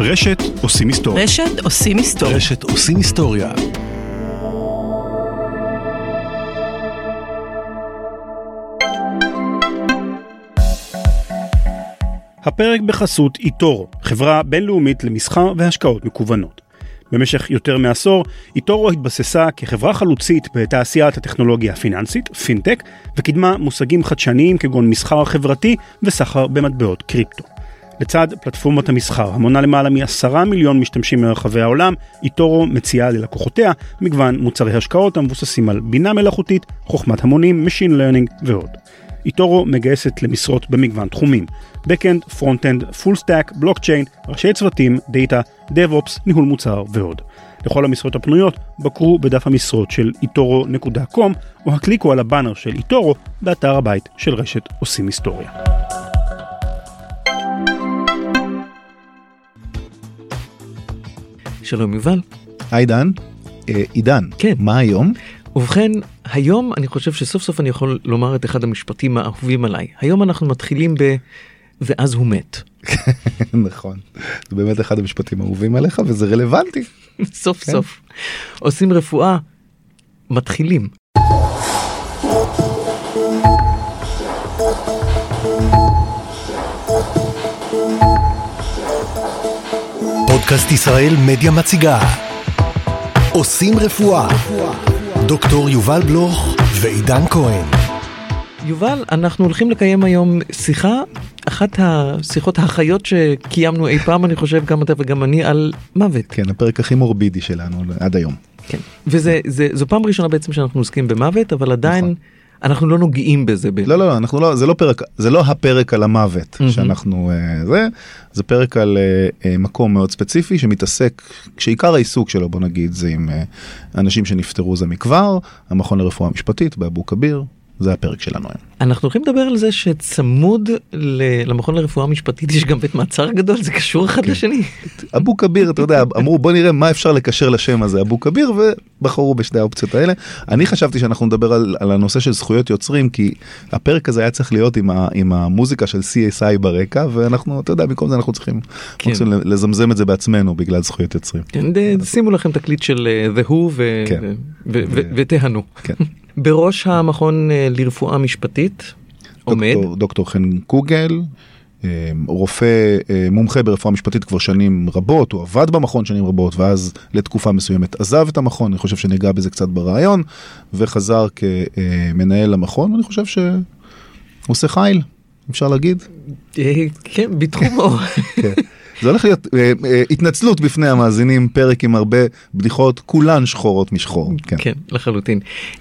רשת עושים היסטוריה. רשת עושים היסטוריה. רשת עושים היסטוריה. הפרק בחסות איטורו, חברה בינלאומית למסחר והשקעות מקוונות. במשך יותר מעשור, איטורו התבססה כחברה חלוצית בתעשיית הטכנולוגיה הפיננסית, פינטק, וקידמה מושגים חדשניים כגון מסחר חברתי וסחר במטבעות קריפטו. לצד פלטפורמת המסחר, המונה למעלה מ10 מיליון משתמשים מרחבי העולם, איטורו מציעה ללקוחותיה מגוון מוצרי השקעות המבוססים על בינה מלאכותית, חוכמת המונים, Machine Learning ועוד. איטורו מגייסת למשרות במגוון תחומים, Backend, Frontend, Full Stack, Blockchain, ראשי צוותים, Data, DevOps, ניהול מוצר ועוד. לכל המשרות הפנויות, בקרו בדף המשרות של itoro.com או הקליקו על הבאנר של איטורו באתר הבית של רשת עושים היסטוריה. שלום יובל. היי דן. עידן, כן. מה היום? ובכן, היום אני חושב שסוף סוף אני יכול לומר את אחד המשפטים האהובים עליי. היום אנחנו מתחילים ואז הוא מת. נכון. זה באמת אחד המשפטים האהובים עליך וזה רלוונטי. סוף סוף. עושים רפואה, מתחילים. פודקאסט ישראל מדיה מציגה עושים רפואה, דוקטור יובל בלוך ועידן כהן. יובל, אנחנו הולכים לקיים היום שיחה, אחת השיחות החיות שקיימנו אי פעם, אני חושב גם אתה וגם אני, על מוות. כן, הפרק הכי מורבידי שלנו עד היום. כן, וזו פעם ראשונה בעצם שאנחנו עוסקים במוות, אבל עדיין נכון. אנחנו לא נוגעים בזה. לא, אנחנו לא, זה לא הפרק על המוות שאנחנו, זה פרק על מקום מאוד ספציפי שמתעסק, כשעיקר העיסוק שלו, בוא נגיד, זה עם אנשים שנפטרו זה מכבר, המכון לרפואה משפטית באבו כביר, זה הפרק שלנו היום. אנחנו הולכים לדבר על זה שצמוד למכון לרפואה משפטית יש גם בית מעצר גדול, זה קשור אחד לשני. אבו כביר, אתה יודע, אמרו בוא נראה מה אפשר לקשר לשם הזה, אבו כביר, ובחרו בשתי האופציות האלה. אני חשבתי שאנחנו נדבר על הנושא של זכויות יוצרים, כי הפרק הזה היה צריך להיות עם המוזיקה של CSI ברקע, ואנחנו, אתה יודע, במקום זה אנחנו צריכים לזמזם את זה בעצמנו בגלל זכויות יוצרים. שימו לכם תקליט של The Who ותהנו. כן. בראש המכון לרפואה משפטית עומד דוקטור חן קוגל, רופא מומחה ברפואה משפטית כבר שנים רבות, הוא עבד במכון שנים רבות, ואז לתקופה מסוימת עזב את המכון, אני חושב שניגע בזה קצת ברעיון, וחזר כמנהל המכון, אני חושב שהוא עושה חיל, אפשר להגיד? כן, בתחומו. כן. זה הולך להיות התנצלות בפני המאזינים, פרק עם הרבה בדיחות, כולן שחורות משחור. כן, לחלוטין.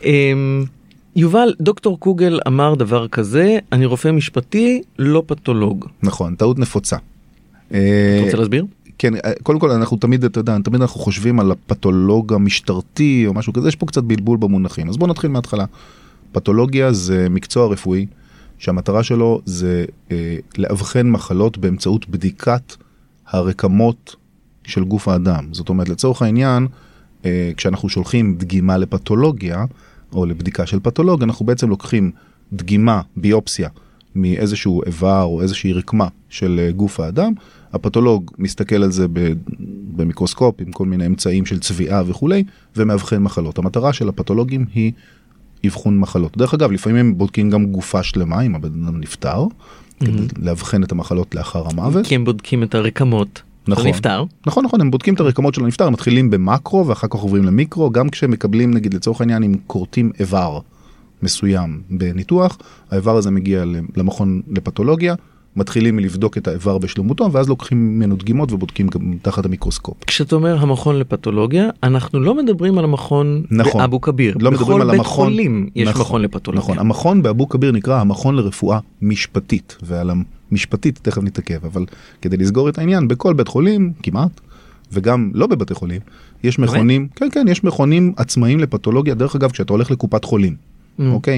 יובל, דוקטור קוגל אמר דבר כזה, אני רופא משפטי, לא פתולוג. נכון, טעות נפוצה. אתה רוצה להסביר? כן, קודם כל אנחנו תמיד, אתה יודע, תמיד אנחנו חושבים על הפתולוג המשטרתי או משהו כזה, יש פה קצת בלבול במונחים. אז בואו נתחיל מההתחלה. פתולוגיה זה מקצוע רפואי, שהמטרה שלו זה לאבחן מחלות באמצעות בדיקת הרקמות של גוף האדם. זאת אומרת, לצורך העניין, כשאנחנו שולחים דגימה לפתולוגיה, או לבדיקה של פתולוג, אנחנו בעצם לוקחים דגימה, ביופסיה, מאיזשהו איבר או איזושהי רקמה של גוף האדם. הפתולוג מסתכל על זה במיקרוסקופ, עם כל מיני אמצעים של צביעה וכו', ומאבחן מחלות. המטרה של הפתולוגים היא אבחון מחלות. דרך אגב, לפעמים הם בודקים גם גופה שלמה, אם הבן אדם נפטר, כדי לאבחן את המחלות לאחר המוות. כי הם בודקים את הרקמות. נכון, נכון, הם בודקים את הרקמות של הנפטר, הם מתחילים במקרו ואחר כך עוברים למיקרו, גם כשהם מקבלים, נגיד לצורך העניין, אם קורטים איבר מסוים בניתוח, האיבר הזה מגיע למכון לפתולוגיה, מתחילים לבדוק את האיבר בשלמותו, ואז לוקחים ממנו דגימות ובודקים גם תחת המיקרוסקופ. כשאתה אומר המכון לפתולוגיה, אנחנו לא מדברים על המכון באבו כביר. לא מדברים על בכל בית חולים יש מכון לפתולוגיה. נכון, המכון באבו כביר נקרא המכון לרפואה משפטית, ועל המשפטית תכף נתעכב, אבל כדי לסגור את העניין, בכל בית חולים, כמעט, וגם לא בבתי חולים, יש מכונים, כן, יש מכונים עצמאיים לפתולוגיה, דרך אגב, כשאתה הולך לקופת חולים, אוקיי?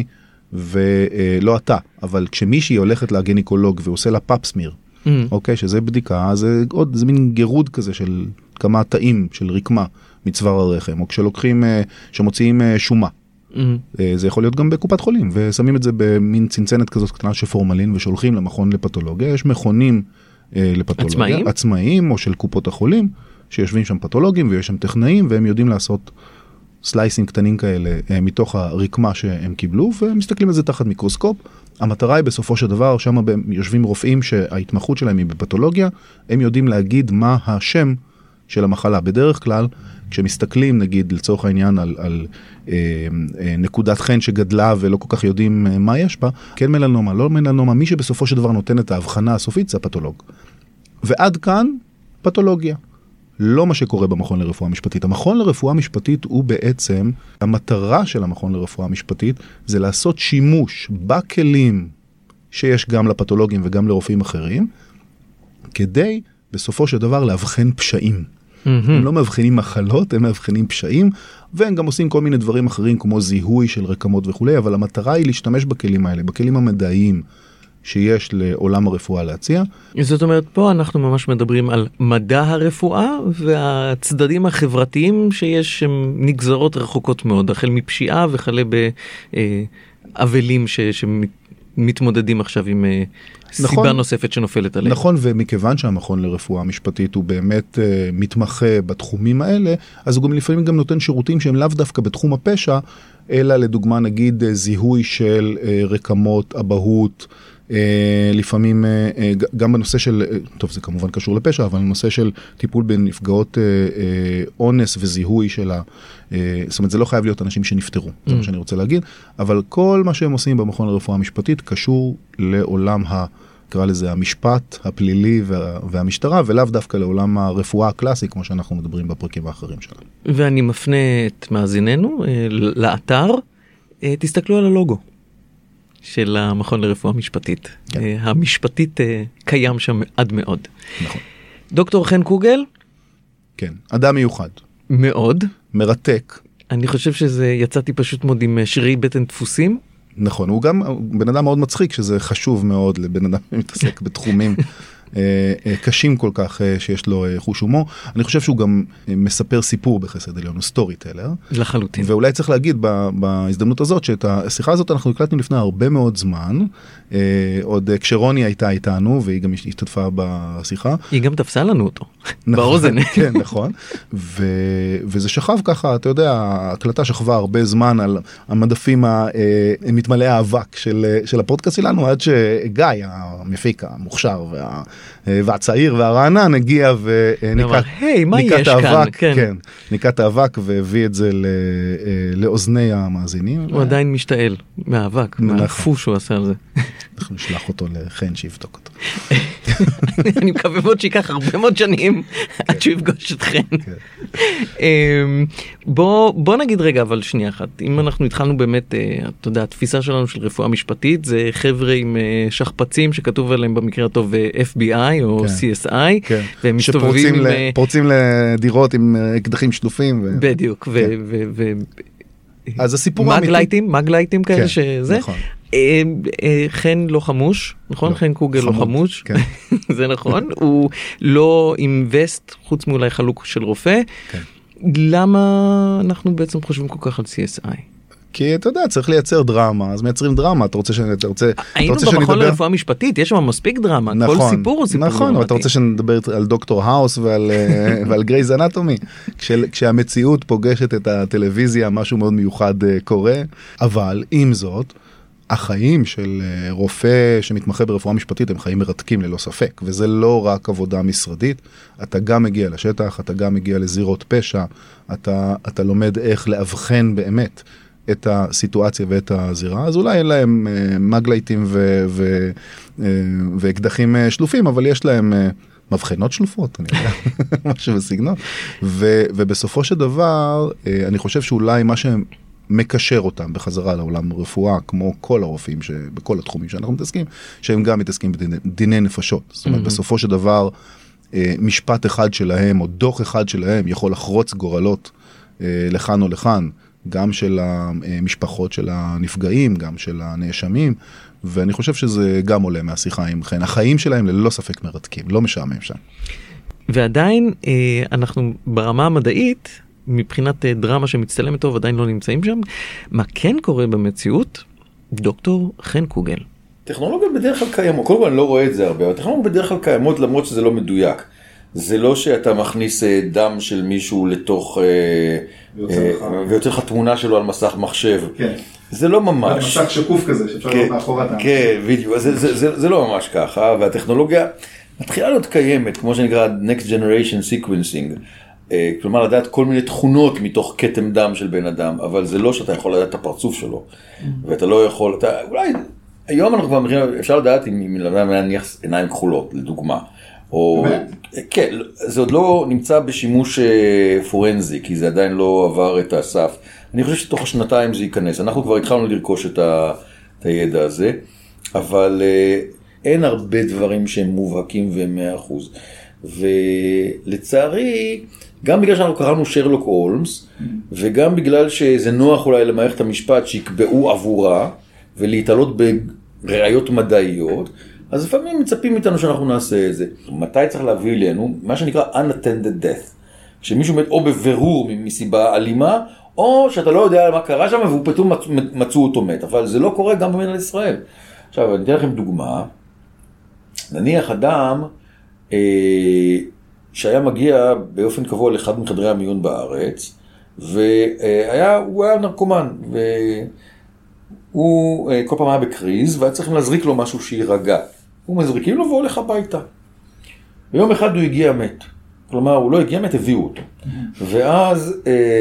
ולא אתה, אבל כשמישהי הולכת לגניקולוג ועושה לה פאפסמיר, אוקיי, שזה בדיקה, זה מין גירוד כזה של כמה תאים של רקמה מצוואר הרחם, או כשלוקחים, שמוציאים שומה, זה יכול להיות גם בקופת חולים, ושמים את זה במין צנצנת כזאת קטנה של פורמלין, ושולחים למכון לפתולוגיה, יש מכונים לפתולוגיה. עצמאים או של קופות החולים, שיושבים שם פתולוגים ויש שם טכנאים, והם יודעים לעשות סלייסים קטנים כאלה מתוך הרקמה שהם קיבלו, ומסתכלים על זה תחת מיקרוסקופ. המטרה היא בסופו של דבר, שם יושבים רופאים שההתמחות שלהם היא בפתולוגיה, הם יודעים להגיד מה השם של המחלה. בדרך כלל, כשמסתכלים, נגיד, לצורך העניין על נקודת חן שגדלה ולא כל כך יודעים מה יש בה, כן מלנומה, לא מלנומה, מי שבסופו של דבר נותן את ההבחנה הסופית זה הפתולוג. ועד כאן, פתולוגיה. לא מה שקורה במכון לרפואה משפטית. המכון לרפואה משפטית הוא בעצם, המטרה של המכון לרפואה משפטית זה לעשות שימוש בכלים שיש גם לפתולוגים וגם לרופאים אחרים, כדי בסופו של דבר להבחן פשעים. הם לא מבחינים מחלות, הם מבחינים פשעים, והם גם עושים כל מיני דברים אחרים כמו זיהוי של רקמות וכו', אבל המטרה היא להשתמש בכלים האלה, בכלים המדעיים שיש לעולם הרפואה להציע. זאת אומרת, פה אנחנו ממש מדברים על מדע הרפואה, והצדדים החברתיים שיש הם נגזרות רחוקות מאוד, החל מפשיעה וכלה באבלים שמתמודדים עכשיו עם סיבה נוספת שנופלת עליהם. נכון, ומכיוון שהמכון לרפואה משפטית הוא באמת מתמחה בתחומים האלה, אז הוא גם לפעמים גם נותן שירותים שהם לאו דווקא בתחום הפשע, אלא לדוגמה נגיד זיהוי של רקמות, אבהות, לפעמים גם בנושא של, טוב זה כמובן קשור לפשע, אבל בנושא של טיפול בנפגעות אונס וזיהוי של זאת אומרת זה לא חייב להיות אנשים שנפטרו, זה מה שאני רוצה להגיד, אבל כל מה שהם עושים במכון לרפואה משפטית קשור לעולם קרא לזה המשפט הפלילי והמשטרה, ולאו דווקא לעולם הרפואה הקלאסי, כמו שאנחנו מדברים בפרקים האחרים שלנו. ואני מפנה את מאזיננו לאתר, תסתכלו על הלוגו של המכון לרפואה משפטית. כן. המשפטית קיים שם עד מאוד. נכון. דוקטור חן קוגל? כן, אדם מיוחד. מאוד. מרתק. אני חושב שזה, יצאתי פשוט מאוד עם שרירי בטן דפוסים. נכון, הוא גם בן אדם מאוד מצחיק, שזה חשוב מאוד לבן אדם שמתעסק בתחומים קשים כל כך שיש לו חוש הומור. אני חושב שהוא גם מספר סיפור בחסד עליון, הוא סטורי טלר. לחלוטין. ואולי צריך להגיד בהזדמנות הזאת, שאת השיחה הזאת אנחנו הקלטנו לפני הרבה מאוד זמן, עוד כשרוני הייתה איתנו, והיא גם השתתפה בשיחה. היא גם תפסה לנו אותו, באוזן. כן, נכון. וזה שכב ככה, אתה יודע, ההקלטה שכבה הרבה זמן על המדפים המתמלאי האבק של הפודקאסט שלנו, עד שגיא, המפיק המוכשר והצעיר והרענן הגיע וניקת האבק, כן, ניקת האבק והביא את זה לאוזני המאזינים. הוא עדיין משתעל מהאבק, מהפוש שהוא עשה על זה. אנחנו נשלח אותו לחן שיבדוק אותו. אני מקווה מאוד שיקח הרבה מאוד שנים עד שהוא יפגוש את חן. בוא נגיד רגע אבל שנייה אחת, אם אנחנו התחלנו באמת, אתה יודע, התפיסה שלנו של רפואה משפטית זה חבר'ה עם שכפצים שכתוב עליהם במקרה הטוב FBI או CSI, והם מסתובבים פורצים לדירות עם אקדחים שלופים. בדיוק, אז הסיפור האמיתי. מגלייטים כאלה שזה. חן לא חמוש, נכון? חן קוגל לא חמוש, זה נכון. הוא לא עם וסט, חוץ מאולי חלוק של רופא. למה אנחנו בעצם חושבים כל כך על CSI? כי אתה יודע, צריך לייצר דרמה, אז מייצרים דרמה, אתה רוצה היינו במכון לרפואה משפטית, יש שם מספיק דרמה, כל סיפור הוא סיפור דרמטי. נכון, אבל אתה רוצה שנדבר על דוקטור האוס ועל גרייז אנטומי, כשהמציאות פוגשת את הטלוויזיה, משהו מאוד מיוחד קורה, אבל עם זאת, החיים של רופא שמתמחה ברפואה משפטית הם חיים מרתקים ללא ספק, וזה לא רק עבודה משרדית, אתה גם מגיע לשטח, אתה גם מגיע לזירות פשע, אתה לומד איך לאבחן באמת את הסיטואציה ואת הזירה, אז אולי אין להם מגלייטים ואקדחים שלופים, אבל יש להם מבחנות שלופות, אני יודע, משהו בסגנון. ובסופו של דבר, אני חושב שאולי מה שמקשר אותם בחזרה לעולם רפואה, כמו כל הרופאים בכל התחומים שאנחנו מתעסקים, שהם גם מתעסקים בדיני נפשות. זאת אומרת, בסופו של דבר, משפט אחד שלהם, או דוח אחד שלהם, יכול לחרוץ גורלות לכאן או לכאן, גם של המשפחות של הנפגעים, גם של הנאשמים, ואני חושב שזה גם עולה מהשיחה עם חן. החיים שלהם ללא ספק מרתקים, לא משעמם שם. ועדיין אנחנו ברמה המדעית, מבחינת דרמה שמצטלמת טוב, עדיין לא נמצאים שם. מה כן קורה במציאות? דוקטור חן קוגל. טכנולוגיות בדרך כלל קיימות, קודם כל אני לא רואה את זה הרבה, אבל טכנולוגיות בדרך כלל קיימות למרות שזה לא מדויק. זה לא שאתה מכניס דם של מישהו לתוך, ויוצא לך תמונה שלו על מסך מחשב. כן. זה לא ממש. מסך שקוף כזה שאפשר לראות מאחורי הדם. כן, בדיוק. זה לא ממש ככה, והטכנולוגיה מתחילה להיות קיימת, כמו שנקרא Next Generation Sequencing. כלומר, לדעת כל מיני תכונות מתוך כתם דם של בן אדם, אבל זה לא שאתה יכול לדעת את הפרצוף שלו. ואתה לא יכול, אולי, היום אנחנו כבר אפשר לדעת אם לבן להניח עיניים כחולות, לדוגמה. או, כן, זה עוד לא נמצא בשימוש פורנזי, כי זה עדיין לא עבר את הסף. אני חושב שתוך השנתיים זה ייכנס. אנחנו כבר התחלנו לרכוש את הידע הזה, אבל אין הרבה דברים שהם מובהקים והם 100%. ולצערי, גם בגלל שאנחנו קראנו שרלוק הולמס, וגם בגלל שזה נוח אולי למערכת המשפט שיקבעו עבורה, ולהתעלות בראיות מדעיות, אז לפעמים מצפים איתנו שאנחנו נעשה את זה. מתי צריך להביא אלינו? מה שנקרא unattended death. שמישהו מת או בבירור מסיבה אלימה, או שאתה לא יודע מה קרה שם, והוא פתאום מצאו אותו מת. אבל זה לא קורה גם במדינת ישראל. עכשיו, אני אתן לכם דוגמה. נניח אדם שהיה מגיע באופן קבוע לאחד מחדרי המיון בארץ, והוא היה נרקומן, הוא כל פעם היה בקריז, והיה צריכים להזריק לו משהו שירגע. הוא מזריקים לו והוא הולך הביתה. ויום אחד הוא הגיע מת. כלומר, הוא לא הגיע מת, הביאו אותו. ואז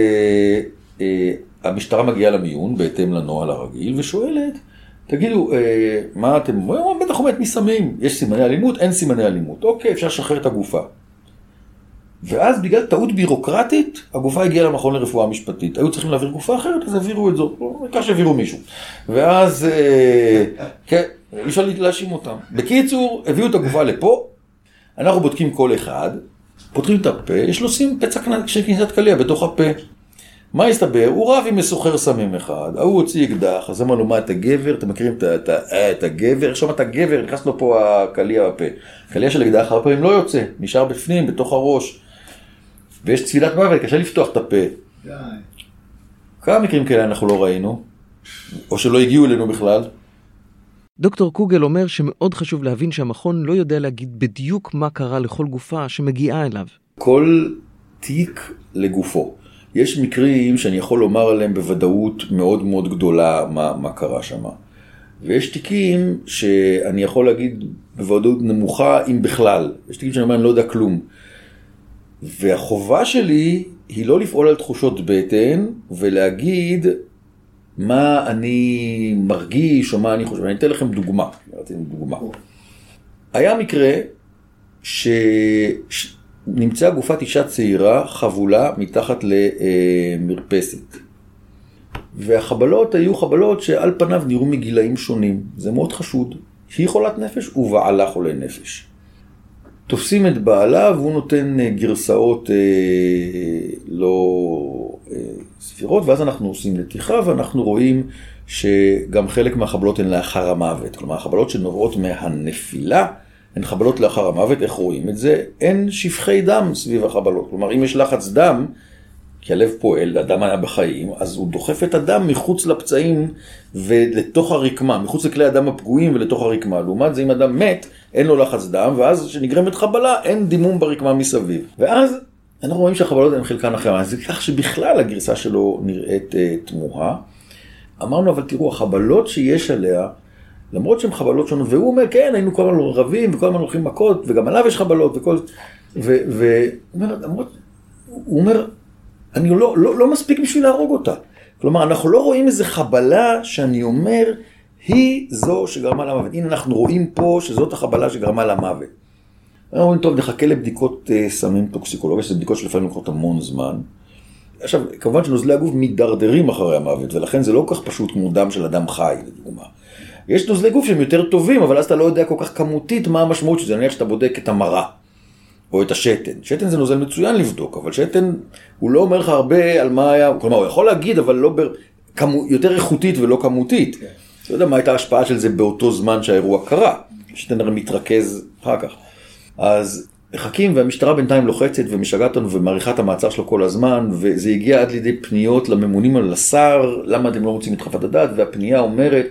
המשטרה מגיעה למיון, בהתאם לנוהל הרגיל, ושואלת, תגידו, מה אתם אומרים? בטח הוא מת מסמים. יש סימני אלימות? אין סימני אלימות. אוקיי, אפשר לשחרר את הגופה. ואז בגלל טעות בירוקרטית, הגופה הגיעה למכון לרפואה משפטית. היו צריכים להעביר גופה אחרת, אז העבירו את זו. כך שהעבירו מישהו. ואז, כן, אפשר להאשים אותם. בקיצור, הביאו את הגופה לפה, אנחנו בודקים כל אחד, פותחים את הפה, יש לו שים פצע של כניסת קליע בתוך הפה. מה הסתבר? הוא רב עם מסוחר סמים אחד, הוא הוציא אקדח, אז אמרנו, מה, את הגבר? אתם מכירים את הגבר? איך שומע את הגבר? נכנס לו פה הקליע בפה. הקליע של אקדח הרבה פעמים לא יוצא, נשאר בפנים, בתוך הראש. ויש צפילת מוות, קשה לפתוח את הפה. כמה מקרים כאלה אנחנו לא ראינו? או שלא הגיעו אלינו בכלל? דוקטור קוגל אומר שמאוד חשוב להבין שהמכון לא יודע להגיד בדיוק מה קרה לכל גופה שמגיעה אליו. כל תיק לגופו. יש מקרים שאני יכול לומר עליהם בוודאות מאוד מאוד גדולה מה קרה שם. ויש תיקים שאני יכול להגיד בוודאות נמוכה אם בכלל. יש תיקים שאני אומר, אני לא יודע כלום. והחובה שלי היא לא לפעול על תחושות בטן ולהגיד מה אני מרגיש או מה אני חושב. אני אתן לכם דוגמה. היה מקרה שנמצאה גופת אישה צעירה חבולה מתחת למרפסת. והחבלות היו חבלות שעל פניו נראו מגילאים שונים. זה מאוד חשוד. היא חולת נפש ובעלה חולה נפש. תופסים את בעלה והוא נותן גרסאות לא ספירות, ואז אנחנו עושים נתיחה ואנחנו רואים שגם חלק מהחבלות הן לאחר המוות. כלומר, החבלות שנובעות מהנפילה הן חבלות לאחר המוות. איך רואים את זה? אין שפחי דם סביב החבלות. כלומר, אם יש לחץ דם, כי הלב פועל, הדם היה בחיים, אז הוא דוחף את הדם מחוץ לפצעים ולתוך הרקמה, מחוץ לכלי הדם הפגועים ולתוך הרקמה. לעומת זה, אם אדם מת, אין לו לחץ דם, ואז שנגרמת חבלה, אין דימום ברקמה מסביב. ואז אנחנו רואים שהחבלות הן חלקן אחר. אז זה כך שבכלל הגרסה שלו נראית תמוהה. אמרנו, אבל תראו, החבלות שיש עליה, למרות שהן חבלות שונות, והוא אומר, כן, היינו כל הזמן רבים, וכל הזמן הולכים מכות, וגם עליו יש חבלות, וכל... הוא אומר, אני לא מספיק בשביל להרוג אותה. כלומר, אנחנו לא רואים איזו חבלה שאני אומר, היא זו שגרמה למוות. הנה אנחנו רואים פה שזאת החבלה שגרמה למוות. אנחנו אומרים, טוב, נחכה לבדיקות סמים טוקסיקולוגיה, שזה בדיקות שלפעמים לוקחות המון זמן. עכשיו, כמובן שנוזלי הגוף מדרדרים אחרי המוות, ולכן זה לא כל כך פשוט כמו דם של אדם חי, לדוגמה. יש נוזלי גוף שהם יותר טובים, אבל אז אתה לא יודע כל כך כמותית מה המשמעות של זה. נניח שאתה בודק את המרה, או את השתן. שתן זה נוזל מצוין לבדוק, אבל שתן הוא לא אומר לך הרבה על מה היה, כלומר הוא יכול להגיד, אבל לא יותר איכותית ולא כמותית. לא יודע מה הייתה ההשפעה של זה באותו זמן שהאירוע קרה. שתן הרי מתרכז אחר כך. אז מחכים והמשטרה בינתיים לוחצת ומשגעת אותנו ומעריכה את המעצר שלו כל הזמן, וזה הגיע עד לידי פניות לממונים על השר, למה אתם לא מוצאים את חוות הדעת, והפנייה אומרת,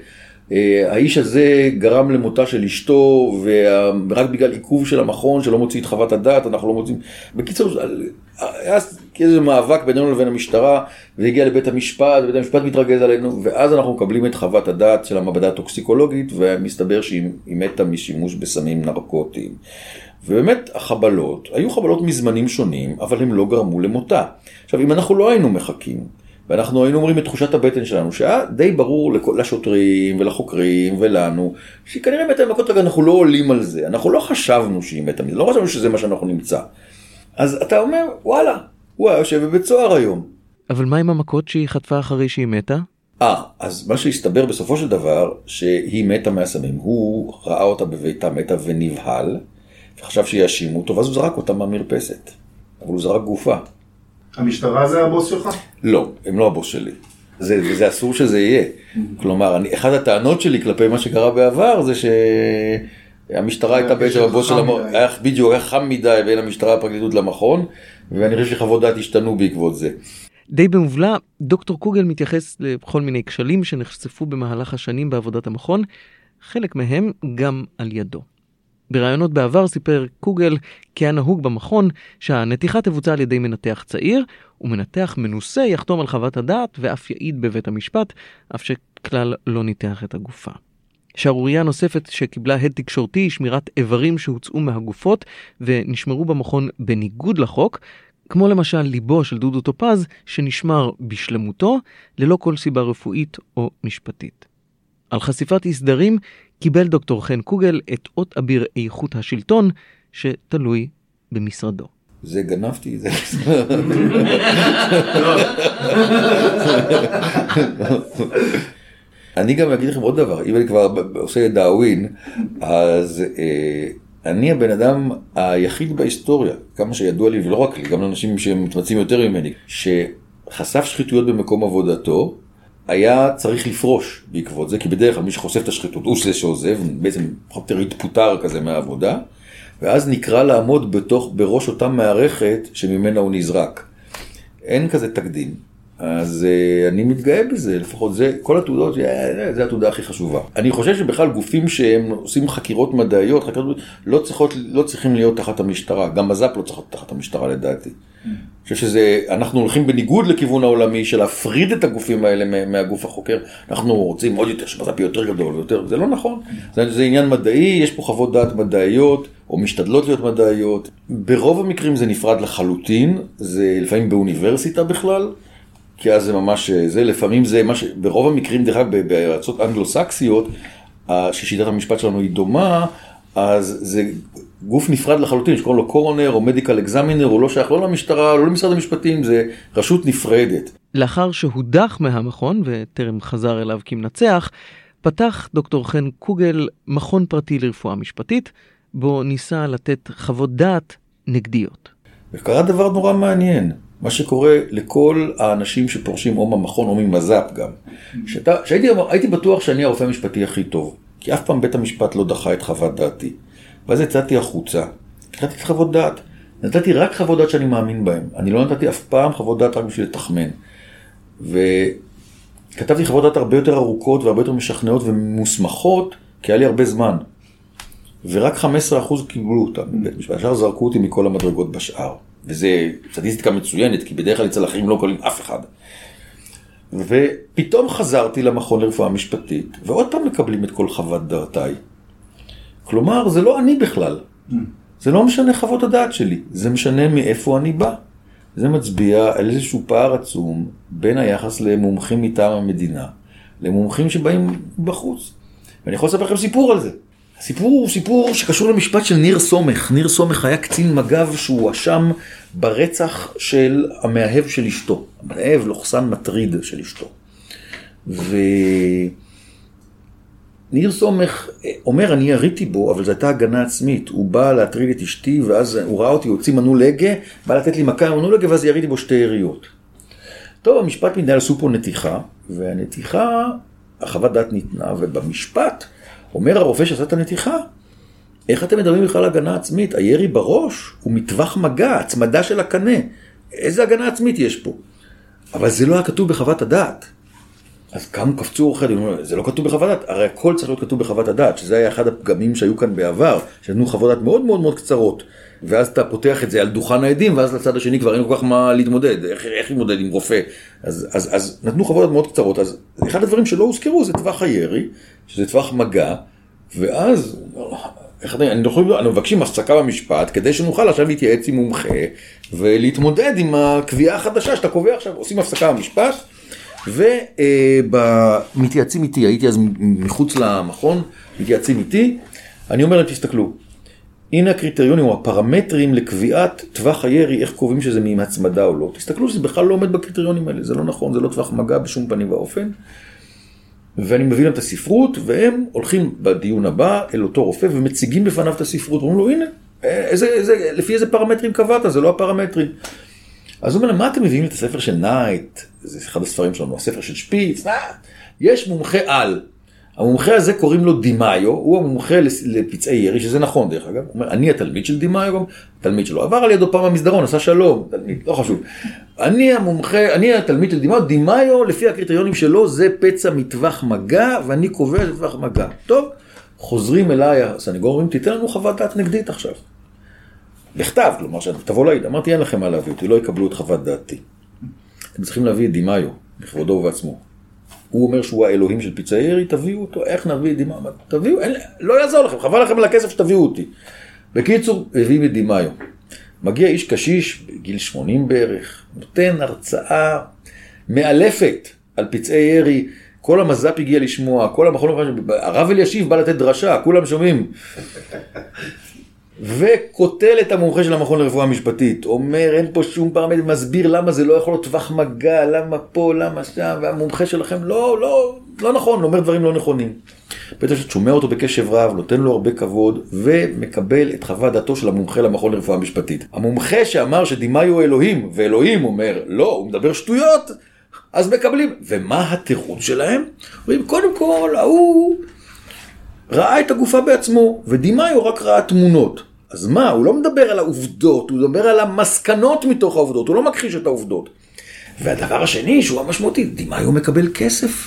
האיש הזה גרם למותה של אשתו, ורק בגלל עיכוב של המכון שלא מוציא את חוות הדעת, אנחנו לא מוצאים. בקיצור, היה איזה מאבק בינינו לבין המשטרה, והגיע לבית המשפט, ובית המשפט מתרגז עלינו, ואז אנחנו מקבלים את חוות הדעת של המעבדה הטוקסיקולוגית, ומסתבר שהיא מתה משימוש בסמים נרקוטיים. ובאמת החבלות, היו חבלות מזמנים שונים, אבל הם לא גרמו למותה. עכשיו, אם אנחנו לא היינו מחכים, ואנחנו היינו אומרים את תחושת הבטן שלנו, שהיה די ברור לשוטרים ולחוקרים ולנו, שכנראה מתה ממכות, אנחנו לא עולים על זה, אנחנו לא חשבנו שהיא מתה מזה, לא חשבנו שזה מה שאנחנו נמצא. אז אתה אומר, וואלה, הוא היה יושב בבית סוהר היום. אבל מה עם המכות שהיא חטפה אחרי שהיא מתה? אז מה שהסתבר בסופו של דבר, שהיא מתה מהסמים, הוא ראה אותה בביתה מתה ונבהל, וחשב שיאשימו אותו, ואז הוא זרק אותה מהמרפסת, אבל הוא זרק גופה. המשטרה זה הבוס שלך? לא, הם לא הבוס שלי. וזה אסור שזה יהיה. כלומר, אחד הטענות שלי כלפי מה שקרה בעבר, זה שהמשטרה הייתה בעצם הבוס של המכון, בדיוק, היה חם מדי בין המשטרה הפרקליטות למכון, ואני חושב שחוות דעת השתנו בעקבות זה. די במובלע, דוקטור קוגל מתייחס לכל מיני כשלים שנחשפו במהלך השנים בעבודת המכון, חלק מהם גם על ידו. ברעיונות בעבר סיפר קוגל כי היה נהוג במכון שהנתיחה תבוצע על ידי מנתח צעיר, ומנתח מנוסה יחתום על חוות הדעת ואף יעיד בבית המשפט, אף שכלל לא ניתח את הגופה. שערוריה נוספת שקיבלה הד תקשורתי, שמירת איברים שהוצאו מהגופות ונשמרו במכון בניגוד לחוק, כמו למשל ליבו של דודו טופז שנשמר בשלמותו ללא כל סיבה רפואית או משפטית. על חשיפת הסדרים קיבל דוקטור חן קוגל את אות אביר איכות השלטון שתלוי במשרדו. זה גנבתי, זה... אני גם אגיד לכם עוד דבר, אם אני כבר עושה את דאווין, אז אני הבן אדם היחיד בהיסטוריה, כמה שידוע לי, ולא רק לי, גם לאנשים שמתמצאים יותר ממני, שחשף שחיתויות במקום עבודתו, היה צריך לפרוש בעקבות זה, כי בדרך כלל מי שחושף את השחיתות הוא זה שעוזב, בעצם התפוטר כזה מהעבודה, ואז נקרא לעמוד בראש אותה מערכת שממנה הוא נזרק. אין כזה תקדים. אז אני מתגאה בזה, לפחות זה, כל התעודות, זה התעודה הכי חשובה. אני חושב שבכלל גופים שהם עושים חקירות מדעיות, לא צריכים להיות תחת המשטרה, גם בזאפ לא צריך להיות תחת המשטרה לדעתי. אני חושב אנחנו הולכים בניגוד לכיוון העולמי של להפריד את הגופים האלה מהגוף החוקר. אנחנו רוצים עוד יותר, שבזאפ יותר גדול ויותר, זה לא נכון. זה עניין מדעי, יש פה חוות דעת מדעיות, או משתדלות להיות מדעיות. ברוב המקרים זה נפרד לחלוטין, זה לפעמים באוניברסיטה בכלל, כי אז זה ממש, לפעמים זה מה ברוב המקרים, דרך אגב, בארצות אנגלו-סקסיות, ששיטת המשפט שלנו היא דומה, אז זה גוף נפרד לחלוטין, שקוראים לו קורונר או מדיקל אקזמינר, הוא לא שייך לא למשטרה, לא למשרד המשפטים, זה רשות נפרדת. לאחר שהודח מהמכון וטרם חזר אליו כמנצח, פתח דוקטור חן קוגל מכון פרטי לרפואה משפטית, בו ניסה לתת חוות דעת נגדיות. וקרה דבר נורא מעניין. מה שקורה לכל האנשים שפורשים או מהמכון או ממז"פ גם. שהייתי בטוח שאני הרופא המשפטי הכי טוב, כי אף פעם בית המשפט לא דחה את חוות דעתי. ואז יצאתי החוצה, נתתי חוות דעת. נתתי רק חוות דעת שאני מאמין בהן. אני לא נתתי אף פעם חוות דעת רק בשביל לתחמן. וכתבתי חוות דעת הרבה יותר ארוכות והרבה יותר משכנעות ומוסמכות, כי היה לי הרבה זמן. ורק 15% קיבלו אותם בבית משפט. השאר זרקו אותי מכל המדרגות בשאר. וזה סטטיסטיקה מצוינת, כי בדרך כלל אצל אחרים לא קוראים אף אחד. ופתאום חזרתי למכון לרפואה משפטית, ועוד פעם מקבלים את כל חוות דעתיי. כלומר, זה לא אני בכלל. זה לא משנה חוות הדעת שלי, זה משנה מאיפה אני בא. זה מצביע על איזשהו פער עצום בין היחס למומחים מטעם המדינה, למומחים שבאים בחוץ. ואני יכול לספר לכם סיפור על זה. הסיפור הוא סיפור שקשור למשפט של ניר סומך. ניר סומך היה קצין מג"ב שהוא הואשם ברצח של המאהב של אשתו. המאהב מטריד של אשתו. וניר סומך אומר, אני יריתי בו, אבל זו הייתה הגנה עצמית. הוא בא להטריד את אשתי, ואז הוא ראה אותי, הוציא מנעול-הגה, בא לתת לי מכה מנעול-הגה, ואז יריתי בו 2 יריות. טוב, המשפט מתנהל, עשו פה נתיחה, והנתיחה, החוות דעת ניתנה, ובמשפט, אומר הרופא שעשה את הנתיחה, איך אתם מדברים בכלל הגנה עצמית? הירי בראש הוא מטווח מגע, הצמדה של הקנה. איזה הגנה עצמית יש פה? אבל זה לא היה כתוב בחוות הדעת. אז קמו קפצו עורכי דין, זה לא כתוב בחוות דעת, הרי הכל צריך להיות כתוב בחוות הדעת, שזה היה אחד הפגמים שהיו כאן בעבר, שנתנו חוות דעת מאוד מאוד מאוד קצרות, ואז אתה פותח את זה על דוכן העדים, ואז לצד השני כבר אין כל כך מה להתמודד, איך להתמודד עם רופא, אז נתנו חוות דעת מאוד קצרות, אז אחד הדברים שלא הוזכרו זה טווח הירי, שזה טווח מגע, ואז אנחנו מבקשים הפסקה במשפט, כדי שנוכל עכשיו להתייעץ עם מומחה, ולהתמודד עם הקביעה החדשה שאתה קובע עכשיו, עושים הפסקה במשפט, ומתייעצים איתי, הייתי אז מחוץ למכון, מתייעצים איתי, אני אומר להם תסתכלו, הנה הקריטריונים או הפרמטרים לקביעת טווח הירי, איך קובעים שזה מהצמדה או לא, תסתכלו שזה בכלל לא עומד בקריטריונים האלה, זה לא נכון, זה לא טווח מגע בשום פנים ואופן, ואני מביא להם את הספרות, והם הולכים בדיון הבא אל אותו רופא, ומציגים בפניו את הספרות, ואומרים לו הנה, לפי איזה פרמטרים קבעת, זה לא הפרמטרים. אז הוא אומר, מה אתם מביאים את הספר של נייט? זה אחד הספרים שלנו, הספר של שפיץ. יש מומחה על. המומחה הזה קוראים לו דימאיו, הוא המומחה לפצעי ירי, שזה נכון דרך אגב. הוא אומר, אני התלמיד של דימאיו, התלמיד שלו. עבר על ידו פעם המסדרון, עשה שלום, תלמיד, לא חשוב. אני התלמיד של דימאיו, דימאיו לפי הקריטריונים שלו זה פצע מטווח מגע, ואני קובע לטווח מגע. טוב, חוזרים אליי הסנגורים, תיתן לנו חוות דעת נגדית עכשיו. בכתב, כלומר, תבוא להעיד, אמרתי, אין לכם מה להביא אותי, לא יקבלו את חוות דעתי. אתם צריכים להביא את דימאיו, בכבודו ובעצמו. הוא אומר שהוא האלוהים של פצעי ירי, תביאו אותו, איך נביא את דימאיו? תביאו, לא יעזור לכם, חבל לכם על הכסף שתביאו אותי. בקיצור, הביאים את דימאיו. מגיע איש קשיש, בגיל 80 בערך, נותן הרצאה מאלפת על פצעי ירי, כל המז"פ הגיע לשמוע, כל המכון, הרב אלישיב בא לתת דרשה, כולם שומעים. וכותל את המומחה של המכון לרפואה משפטית, אומר אין פה שום פרמטר, מסביר למה זה לא יכול להיות טווח מגע, למה פה, למה שם, והמומחה שלכם לא נכון, אומר דברים לא נכונים. פתאום שומע אותו בקשב רב, נותן לו הרבה כבוד, ומקבל את חוות דעתו של המומחה למכון לרפואה משפטית. המומחה שאמר שדימאיו אלוהים, ואלוהים אומר לא, הוא מדבר שטויות, אז מקבלים. ומה התירוץ שלהם? אומרים, קודם כל, הוא ראה את הגופה בעצמו, ודימאיו רק ראה תמונות. אז מה? הוא לא מדבר על העובדות, הוא מדבר על המסקנות מתוך העובדות, הוא לא מכחיש את העובדות. והדבר השני, שהוא המשמעותי, דימאיו מקבל כסף.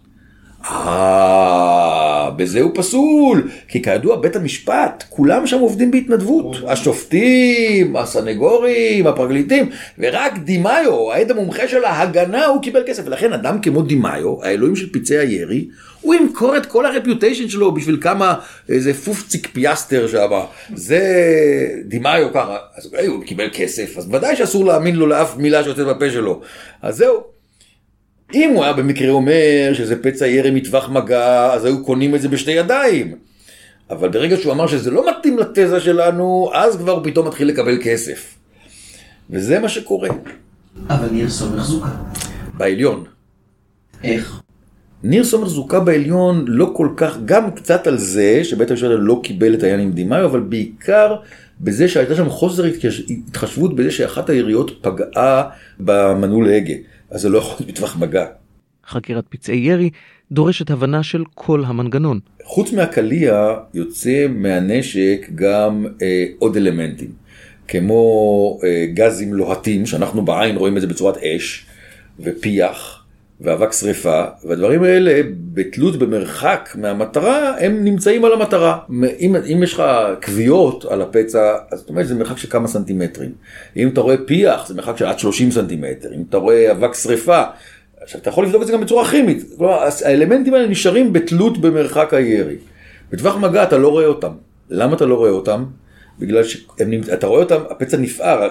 בזה הוא פסול, כי כידוע בית המשפט, כולם שם עובדים בהתנדבות, השופטים, הסנגורים, הפרקליטים, ורק דימאיו, העד המומחה של ההגנה, הוא קיבל כסף, ולכן אדם כמו דימאיו, האלוהים של פצעי הירי, הוא ימכור את כל הרפיוטיישן שלו בשביל כמה, איזה פופציק פיאסטר שם, זה דימאיו ככה, אז הוא קיבל כסף, אז ודאי שאסור להאמין לו לאף מילה שיוצאת בפה שלו, אז זהו. אם הוא היה במקרה אומר שזה פצע ירי מטווח מגע, אז היו קונים את זה בשתי ידיים. אבל ברגע שהוא אמר שזה לא מתאים לתזה שלנו, אז כבר הוא פתאום מתחיל לקבל כסף. וזה מה שקורה. אבל ניר סומך זוכה. בעליון. איך? ניר סומך זוכה בעליון לא כל כך, גם קצת על זה שבית המשפט לא קיבל את העניין עם דימאיו, אבל בעיקר בזה שהייתה שם חוסר התחשבות בזה שאחת היריות פגעה במנעול ההגה. אז זה לא יכול להיות בטווח מגע. חקירת פצעי ירי דורשת הבנה של כל המנגנון. חוץ מהקליע יוצא מהנשק גם עוד אלמנטים, כמו גזים לוהטים, שאנחנו בעין רואים את זה בצורת אש, ופיח, ואבק שריפה, והדברים האלה בתלות במרחק מהמטרה, הם נמצאים על המטרה. אם יש לך קביעות על הפצע, אז זאת אומרת, זה מרחק של כמה סנטימטרים. אם אתה רואה פיח, זה מרחק של עד 30 סנטימטר. אם אתה רואה אבק שריפה, עכשיו אתה יכול לבדוק את זה גם בצורה כימית. כלומר, האלמנטים האלה נשארים בתלות במרחק הירי. בטווח מגע אתה לא רואה אותם. למה אתה לא רואה אותם? בגלל שאתה רואה אותם, הפצע נפער,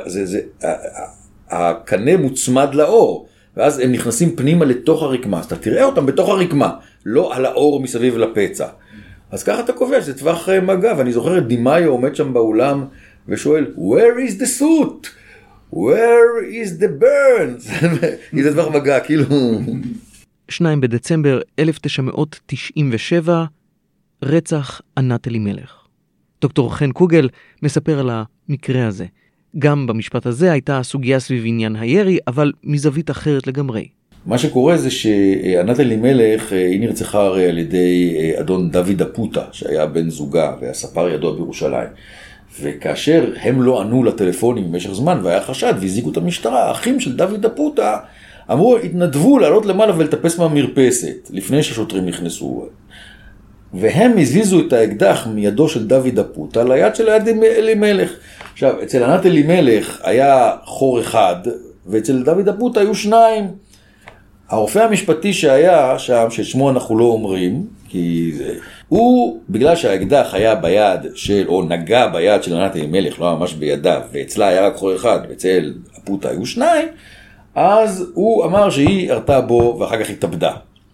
הקנה מוצמד לאור. ואז הם נכנסים פנימה לתוך הרקמה, אז אתה תראה אותם בתוך הרקמה, לא על האור מסביב לפצע. אז ככה אתה קובע, זה טווח מגע, ואני זוכר את דימאיו עומד שם באולם, ושואל, where is the suit? where is the burns? זה טווח מגע, כאילו... 2 בדצמבר 1997, רצח ענת אלימלך. דוקטור חן קוגל מספר על המקרה הזה. גם במשפט הזה הייתה הסוגיה סביב עניין הירי, אבל מזווית אחרת לגמרי. מה שקורה זה שענת אלימלך, היא נרצחה הרי על ידי אדון דוד אפוטה, שהיה בן זוגה והספר ידוע בירושלים. וכאשר הם לא ענו לטלפונים במשך זמן והיה חשד והזיקו את המשטרה, האחים של דוד אפוטה אמרו, התנדבו לעלות למעלה ולטפס מהמרפסת, לפני שהשוטרים נכנסו. והם הזיזו את האקדח מידו של דוד אפוטה ליד של אלימלך. עכשיו, אצל ענת אלימלך היה חור אחד, ואצל דוד אפוטה היו שניים. הרופא המשפטי שהיה שם, ששמו אנחנו לא אומרים, כי זה, הוא, בגלל שהאקדח היה ביד של, או נגע ביד של ענת אלימלך, לא ממש בידיו, ואצלה היה רק חור אחד, ואצל אפוטה היו שניים, אז הוא אמר שהיא הרתה בו, ואחר כך התאבדה.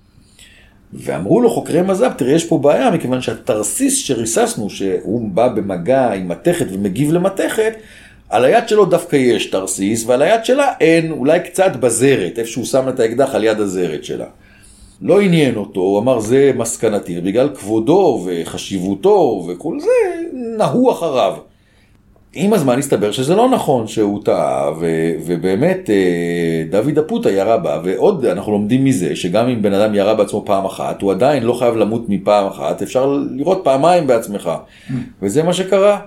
ואמרו לו חוקרי מז"פ, תראה, יש פה בעיה, מכיוון שהתרסיס שריססנו, שהוא בא במגע עם מתכת ומגיב למתכת, על היד שלו דווקא יש תרסיס, ועל היד שלה אין, אולי קצת בזרת, איפה שהוא שם את האקדח על יד הזרת שלה. לא עניין אותו, הוא אמר, זה מסקנתי, בגלל כבודו וחשיבותו וכל זה, נהו אחריו. עם הזמן הסתבר שזה לא נכון שהוא טעה, ובאמת דוד אפוטה ירה בה, ועוד אנחנו לומדים מזה, שגם אם בן אדם ירה בעצמו פעם אחת, הוא עדיין לא חייב למות מפעם אחת, אפשר לראות פעמיים בעצמך, וזה מה שקרה.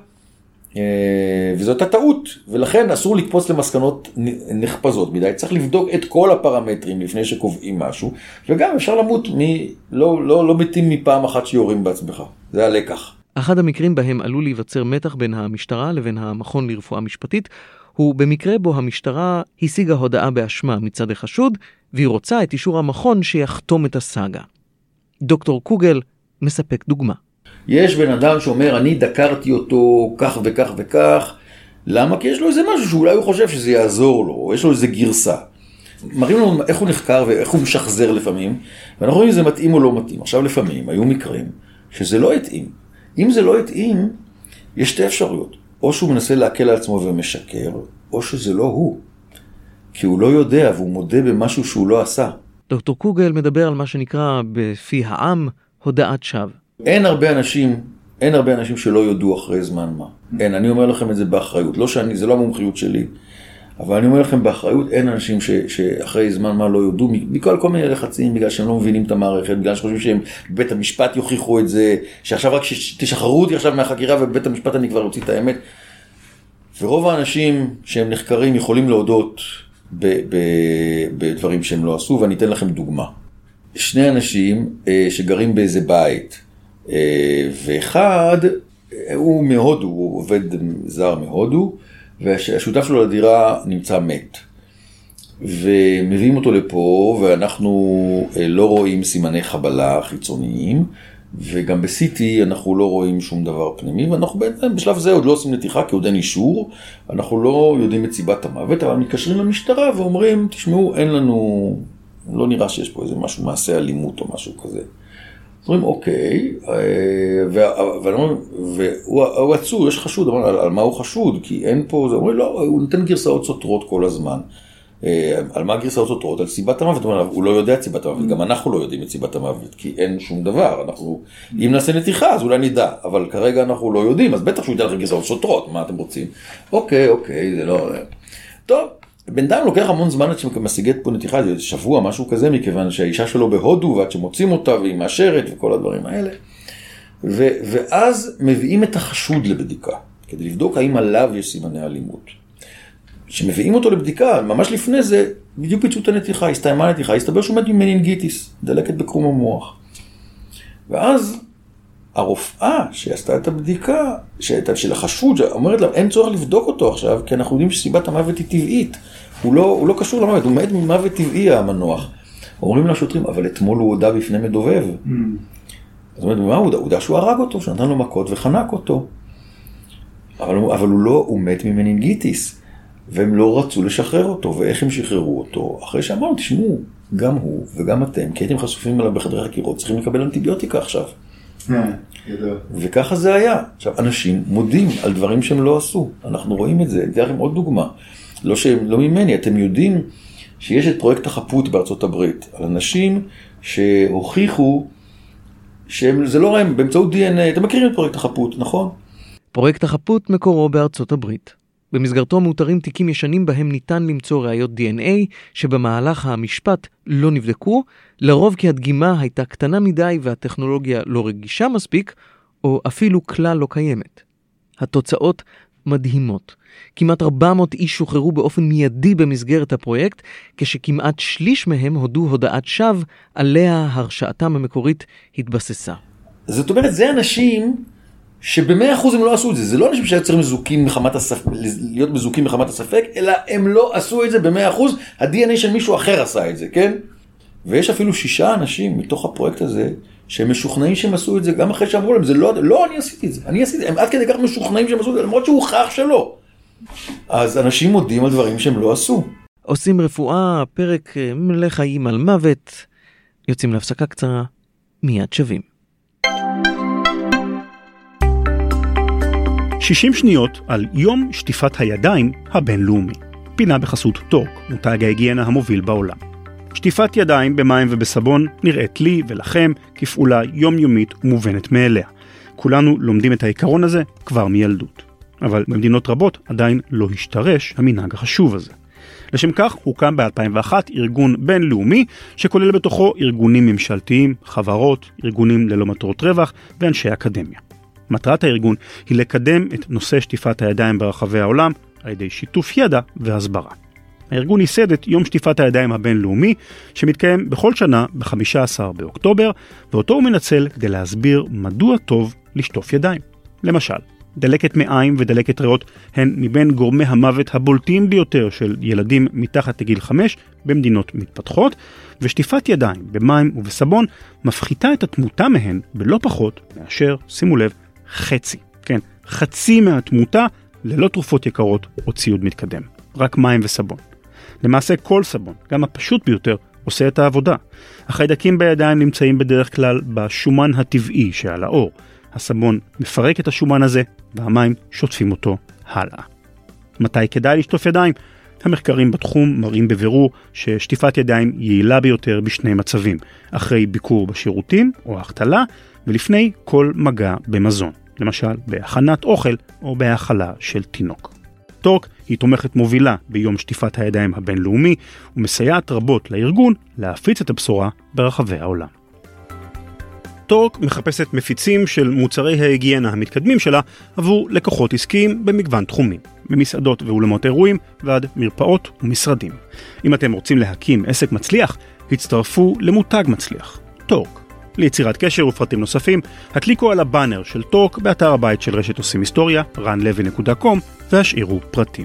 וזאת הטעות, ולכן אסור לקפוץ למסקנות נחפזות מדי, צריך לבדוק את כל הפרמטרים לפני שקובעים משהו, וגם אפשר למות לא מתים מפעם אחת שיורים בעצמך, זה הלקח. אחד המקרים בהם עלול להיווצר מתח בין המשטרה לבין המכון לרפואה משפטית, הוא במקרה בו המשטרה השיגה הודעה באשמה מצד החשוד, והיא רוצה את אישור המכון שיחתום את הסאגה. דוקטור קוגל מספק דוגמה. יש בן אדם שאומר, אני דקרתי אותו כך וכך וכך, למה? כי יש לו איזה משהו שאולי הוא חושב שזה יעזור לו, או יש לו איזה גרסה. מראים לנו איך הוא נחקר ואיך הוא משחזר לפעמים, ואנחנו רואים אם זה מתאים או לא מתאים. עכשיו לפעמים היו מקרים שזה לא התאים. אם זה לא התאים, יש שתי אפשרויות. או שהוא מנסה להקל על עצמו ומשקר, או שזה לא הוא. כי הוא לא יודע והוא מודה במשהו שהוא לא עשה. דוקטור קוגל מדבר על מה שנקרא בפי העם הודעת שווא. אין הרבה אנשים שלא יודעו אחרי זמן מה. אני אומר לכם את זה באחריות. זה לא המומחיות שלי, אבל אני אומר לכם באחריות, אין אנשים שאחרי זמן מה לא יודעו, בגלל כל מיני לחצים, בגלל שהם לא מבינים את המערכת, בגלל שחושבים שהם בית המשפט יוכיחו את זה, שעכשיו רק תשחררו אותי עכשיו מהחקירה, ובבית המשפט אני כבר הוציא את האמת. ורוב האנשים שהם נחקרים יכולים להודות בדברים שהם לא עשו, ואני אתן לכם דוגמה. שני אנשים שגרים באיזה בית, ואחד הוא מהודו, הוא עובד זר מהודו, והשותף שלו לדירה נמצא מת. ומביאים אותו לפה, ואנחנו לא רואים סימני חבלה חיצוניים, וגם בסיטי אנחנו לא רואים שום דבר פנימי, ואנחנו בשלב זה עוד לא עושים נתיחה, כי עוד אין אישור, אנחנו לא יודעים את סיבת המוות, אבל מתקשרים למשטרה ואומרים, תשמעו, אין לנו, לא נראה שיש פה איזה משהו, מעשה אלימות או משהו כזה. אומרים, אוקיי, והוא עצור, יש חשוד, על מה הוא חשוד? כי אין פה, אומרים, לא, הוא נותן גרסאות סותרות כל הזמן. על מה גרסאות סותרות? על סיבת המוות, הוא לא יודע את סיבת המוות, גם אנחנו לא יודעים את סיבת המוות, כי אין שום דבר. אם נעשה נתיחה, אז אולי נדע, אבל כרגע אנחנו לא יודעים, אז בטח שהוא ייתן לכם גרסאות סותרות, מה אתם רוצים? אוקיי, זה לא... טוב. בינתיים לוקח המון זמן עד שמשיגת פה נתיחה, זה שבוע, משהו כזה, מכיוון שהאישה שלו בהודו, ועד שמוצאים אותה, והיא מאשרת, וכל הדברים האלה. ואז מביאים את החשוד לבדיקה, כדי לבדוק האם עליו יש סימני אלימות. שמביאים אותו לבדיקה, ממש לפני זה, בדיוק ביצעו את הנתיחה, הסתיימה הנתיחה, הסתבר שהוא מת ממנינגיטיס, דלקת בקרום המוח. ואז הרופאה שעשתה את הבדיקה, של החשוד, אומרת לה, אין צורך לבדוק אותו עכשיו, כי אנחנו יודעים שסיבת המוות היא טבעית. הוא לא קשור למוות, הוא מת ממוות טבעי המנוח. אומרים לשוטרים, אבל אתמול הוא הודע בפני מדובב. זאת אומרת, מה הוא הודע? הוא הודע שהוא הרג אותו, שנתן לו מכות וחנק אותו. אבל הוא מת ממנינגיטיס. והם לא רצו לשחרר אותו, ואיך הם שחררו אותו? אחרי שאמרנו, תשמעו, גם הוא וגם אתם, כי הייתם חשופים עליו בחדרי חקירות, צריכים לקבל אנטיביוטיקה עכשיו. וככה זה היה. עכשיו, אנשים מודים על דברים שהם לא עשו. אנחנו רואים את זה. אתן לכם עוד דוגמה. לא ממני, אתם יודעים שיש את פרויקט החפות בארצות הברית, על אנשים שהוכיחו שזה לא רעים, באמצעות DNA, אתם מכירים את פרויקט החפות, נכון? פרויקט החפות מקורו בארצות הברית. במסגרתו מאותרים תיקים ישנים בהם ניתן למצוא ראיות DNA שבמהלך המשפט לא נבדקו, לרוב כי הדגימה הייתה קטנה מדי והטכנולוגיה לא רגישה מספיק, או אפילו כלל לא קיימת. התוצאות מדהימות. כמעט 400 איש שוחררו באופן מיידי במסגרת הפרויקט, כשכמעט שליש מהם הודו הודעת שווא עליה הרשעתם המקורית התבססה. זאת אומרת, זה אנשים שב100% הם לא עשו את זה. זה לא אנשים שהיו צריכים להיות מזוכים מחמת הספק, אלא הם לא עשו את זה ב100%. ה-DNA של מישהו אחר עשה את זה, כן? ויש אפילו 6 אנשים מתוך הפרויקט הזה, שהם משוכנעים שהם עשו את זה, גם אחרי שאמרו להם, זה לא, אני עשיתי את זה. הם עד כדי כך משוכנעים שהם עשו את זה, למרות שהוא הוכח שלא. אז אנשים מודים על דברים שהם לא עשו. עושים רפואה, פרק לחיים על מוות, יוצאים להפסקה קצרה, מיד שווים. 60 שניות על יום שטיפת הידיים הבינלאומי. פינה בחסות טורק, מותג ההיגיינה המוביל בעולם. שטיפת ידיים במים ובסבון נראית לי ולכם כפעולה יומיומית ומובנת מאליה. כולנו לומדים את העיקרון הזה כבר מילדות. אבל במדינות רבות עדיין לא השתרש המנהג החשוב הזה. לשם כך הוקם ב-2001 ארגון בינלאומי שכולל בתוכו ארגונים ממשלתיים, חברות, ארגונים ללא מטרות רווח ואנשי אקדמיה. מטרת הארגון היא לקדם את נושא שטיפת הידיים ברחבי העולם על ידי שיתוף ידע והסברה. הארגון ייסד את יום שטיפת הידיים הבינלאומי שמתקיים בכל שנה ב-15 באוקטובר, ואותו הוא מנצל כדי להסביר מדוע טוב לשטוף ידיים. למשל, דלקת מעיים ודלקת ריאות הן מבין גורמי המוות הבולטים ביותר של ילדים מתחת לגיל 5 במדינות מתפתחות, ושטיפת ידיים במים ובסבון מפחיתה את התמותה מהן בלא פחות מאשר, שימו לב, חצי. כן, חצי מהתמותה ללא תרופות יקרות או ציוד מתקדם. רק מים וסבון. למעשה כל סבון, גם הפשוט ביותר, עושה את העבודה. החיידקים בידיים נמצאים בדרך כלל בשומן הטבעי שעל האור. הסבון מפרק את השומן הזה, והמים שוטפים אותו הלאה. מתי כדאי לשטוף ידיים? המחקרים בתחום מראים בבירור ששטיפת ידיים יעילה ביותר בשני מצבים, אחרי ביקור בשירותים או החתלה, ולפני כל מגע במזון, למשל בהכנת אוכל או בהאכלה של תינוק. טורק היא תומכת מובילה ביום שטיפת הידיים הבינלאומי, ומסייעת רבות לארגון להפיץ את הבשורה ברחבי העולם. טורק מחפשת מפיצים של מוצרי ההיגיינה המתקדמים שלה עבור לקוחות עסקיים במגוון תחומים, ממסעדות ואולמות אירועים ועד מרפאות ומשרדים. אם אתם רוצים להקים עסק מצליח, הצטרפו למותג מצליח, טורק. ליצירת קשר ופרטים נוספים, הקליקו על הבאנר של טורק באתר הבית של רשת עושים היסטוריה, ranlevy.com, והשאירו פרטים.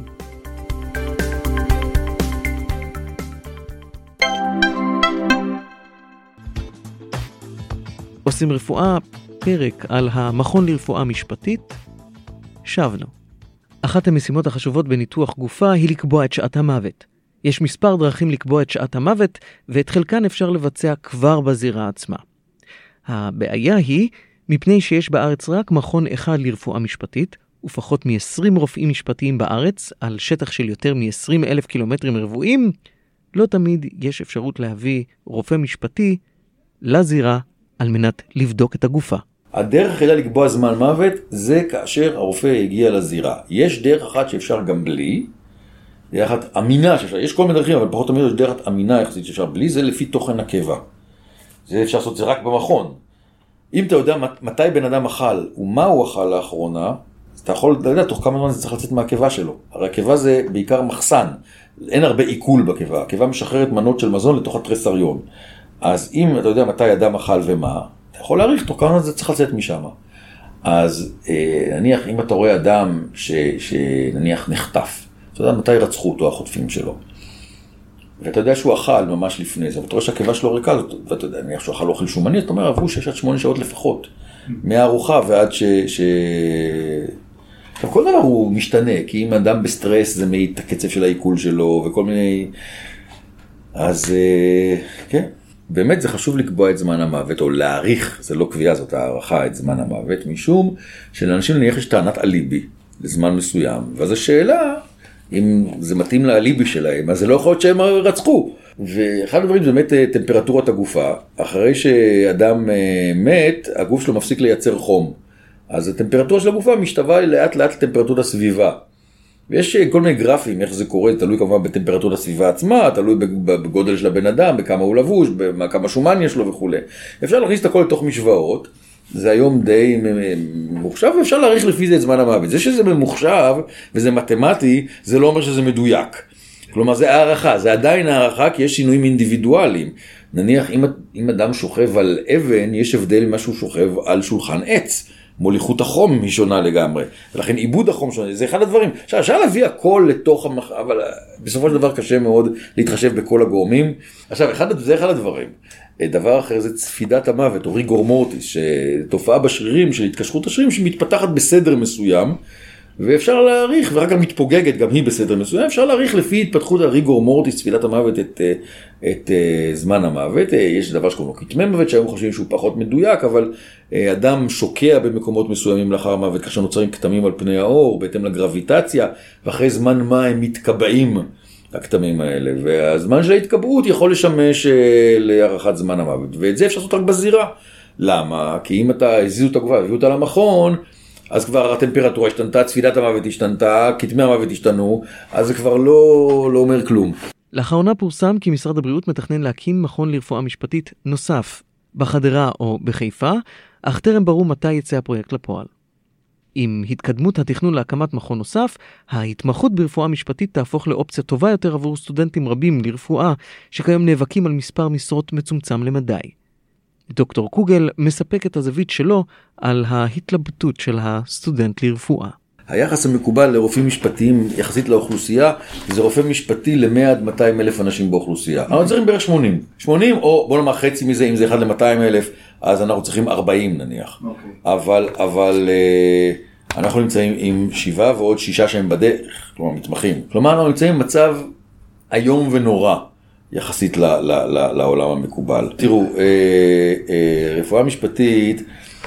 עושים רפואה, פרק על המכון לרפואה משפטית, שבנו. אחת המשימות החשובות בניתוח גופה היא לקבוע את שעת המוות. יש מספר דרכים לקבוע את שעת המוות, ואת חלקן אפשר לבצע כבר בזירה עצמה. הבעיה היא, מפני שיש בארץ רק מכון אחד לרפואה משפטית, ופחות מ-20 רופאים משפטיים בארץ, על שטח של יותר מ-20,000 קילומטרים רבועים, לא תמיד יש אפשרות להביא רופא משפטי לזירה על מנת לבדוק את הגופה. הדרך היחידה לקבוע זמן מוות זה כאשר הרופא הגיע לזירה. יש דרך אחת שאפשר גם בלי, דרך אחת אמינה שאפשר, יש כל מיני דרכים, אבל פחות תמיד יש דרך אמינה יחסית שאפשר בלי, זה לפי תוכן הקיבה. זה אפשר לעשות את זה רק במכון. אם אתה יודע מתי בן אדם אכל ומה הוא אכל לאחרונה, אז אתה יכול לדעת תוך כמה זמן זה צריך לצאת מהקיבה שלו. הרי הקיבה זה בעיקר מחסן, אין הרבה עיכול בקיבה. הקיבה משחררת מנות של מזון לתוך התריסריון. אז אם אתה יודע מתי אדם אכל ומה, אתה יכול להעריך תוך כמה זה צריך לצאת משם. אז נניח אם אתה רואה אדם שנניח נחטף, אתה יודע מתי רצחו אותו החוטפים שלו. ואתה יודע שהוא אכל ממש לפני זה, ואתה רואה שהקיבה שלו ריקה, ואתה יודע, נניח שהוא אכל אוכל שומני, אתה אומר, עברו 6 עד 8 שעות לפחות, מהארוחה ועד עכשיו, כל דבר הוא משתנה, כי אם אדם בסטרס זה מעיד את הקצב של העיכול שלו, וכל מיני... אז כן, באמת זה חשוב לקבוע את זמן המוות, או להעריך, זה לא קביעה, זאת הערכה, את זמן המוות, משום שלאנשים נניח יש טענת אליבי לזמן מסוים, ואז השאלה... אם זה מתאים לאליבי שלהם, אז זה לא יכול להיות שהם רצחו. ואחד הדברים זה באמת טמפרטורת הגופה. אחרי שאדם מת, הגוף שלו מפסיק לייצר חום. אז הטמפרטורה של הגופה משתווה לאט לאט לטמפרטורת הסביבה. ויש כל מיני גרפים, איך זה קורה, תלוי כמובן בטמפרטורת הסביבה עצמה, תלוי בגודל של הבן אדם, בכמה הוא לבוש, בכמה שומן יש לו וכו'. אפשר להכניס את הכל לתוך משוואות, זה היום די ממוחשב, ואפשר להעריך לפי זה את זמן המוות. זה שזה ממוחשב וזה מתמטי, זה לא אומר שזה מדויק. כלומר, זה הערכה, זה עדיין הערכה, כי יש שינויים אינדיבידואליים. נניח, אם אדם שוכב על אבן, יש הבדל ממה שהוא שוכב על שולחן עץ. מוליכות החום היא שונה לגמרי, ולכן עיבוד החום שונה, זה אחד הדברים. אפשר להביא הכל לתוך אבל בסופו של דבר קשה מאוד להתחשב בכל הגורמים. עכשיו, זה אחד הדברים. דבר אחר זה צפידת המוות, או ריגור מורטיס, שתופעה בשרירים של התקשרות השרירים, שמתפתחת בסדר מסוים, ואפשר להעריך, ורק גם מתפוגגת, גם היא בסדר מסוים, אפשר להעריך לפי התפתחות הריגור מורטיס, צפילת המוות, את זמן המוות. יש דבר שקוראים לו כתמי מוות, שהיום חושבים שהוא פחות מדויק, אבל אדם שוקע במקומות מסוימים לאחר המוות, כאשר נוצרים כתמים על פני האור, בהתאם לגרביטציה, ואחרי זמן מה הם מתקבעים הכתמים האלה, והזמן של ההתקבעות יכול לשמש להערכת זמן המוות, ואת זה אפשר לעשות רק בזירה. למה? כי אם אתה הזיזו את הגופה, הביאו אותה למכון, אז כבר הטמפרטורה השתנתה, צפילת המוות השתנתה, כתמי המוות השתנו, אז זה כבר לא אומר כלום. לאחרונה פורסם כי משרד הבריאות מתכנן להקים מכון לרפואה משפטית נוסף בחדרה או בחיפה, אך טרם ברור מתי יצא הפרויקט לפועל. עם התקדמות התכנון להקמת מכון נוסף, ההתמחות ברפואה משפטית תהפוך לאופציה טובה יותר עבור סטודנטים רבים לרפואה, שכיום נאבקים על מספר משרות מצומצם למדי. דוקטור קוגל מספק את הזווית שלו על ההתלבטות של הסטודנט לרפואה. היחס המקובל לרופאים משפטיים יחסית לאוכלוסייה, זה רופא משפטי ל-100 עד 200 אלף אנשים באוכלוסייה. אנחנו צריכים בערך 80. 80 או בוא נאמר חצי מזה, אם זה 1 ל-200 אלף, אז אנחנו צריכים 40 נניח. אבל אנחנו נמצאים עם 7 ועוד 6 שהם בדרך, כלומר מתמחים. כלומר אנחנו נמצאים במצב איום ונורא. יחסית לעולם המקובל. תראו, רפואה משפטית,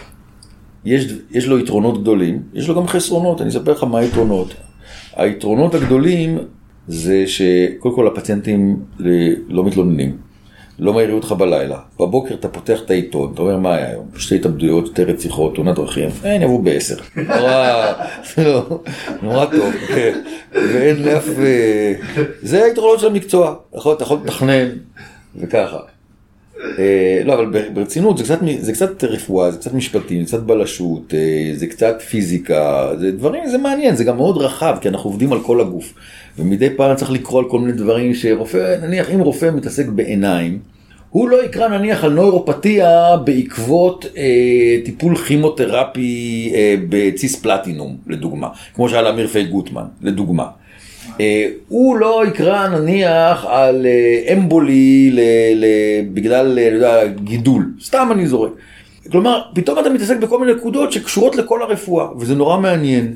יש לו יתרונות גדולים, יש לו גם חסרונות, אני אספר לך מה היתרונות. היתרונות הגדולים זה שקודם כל הפציינטים לא מתלוננים, לא מהירו אותך בלילה. בבוקר אתה פותח את העיתון, אתה אומר מה היה היום? 2 התאבדויות, 2 רציחות, תאונת דרכים, יבואו ב10. נורא טוב. ואין לאף... זה היתרונות של המקצוע. אתה יכול לתכנן וככה. לא, אבל ברצינות זה קצת רפואה, זה קצת משפטים, זה קצת בלשות, זה קצת פיזיקה, זה דברים, זה מעניין, זה גם מאוד רחב, כי אנחנו עובדים על כל הגוף. ומדי פעם צריך לקרוא על כל מיני דברים שרופא, נניח אם רופא מתעסק בעיניים, הוא לא יקרא נניח על נוירופתיה בעקבות טיפול כימותרפי בציס פלטינום, לדוגמה, כמו שהיה לאמיר פייל גוטמן, לדוגמה. הוא לא יקרא נניח על אמבולי בגלל גידול, סתם אני זורק. כלומר, פתאום אתה מתעסק בכל מיני נקודות שקשורות לכל הרפואה, וזה נורא מעניין.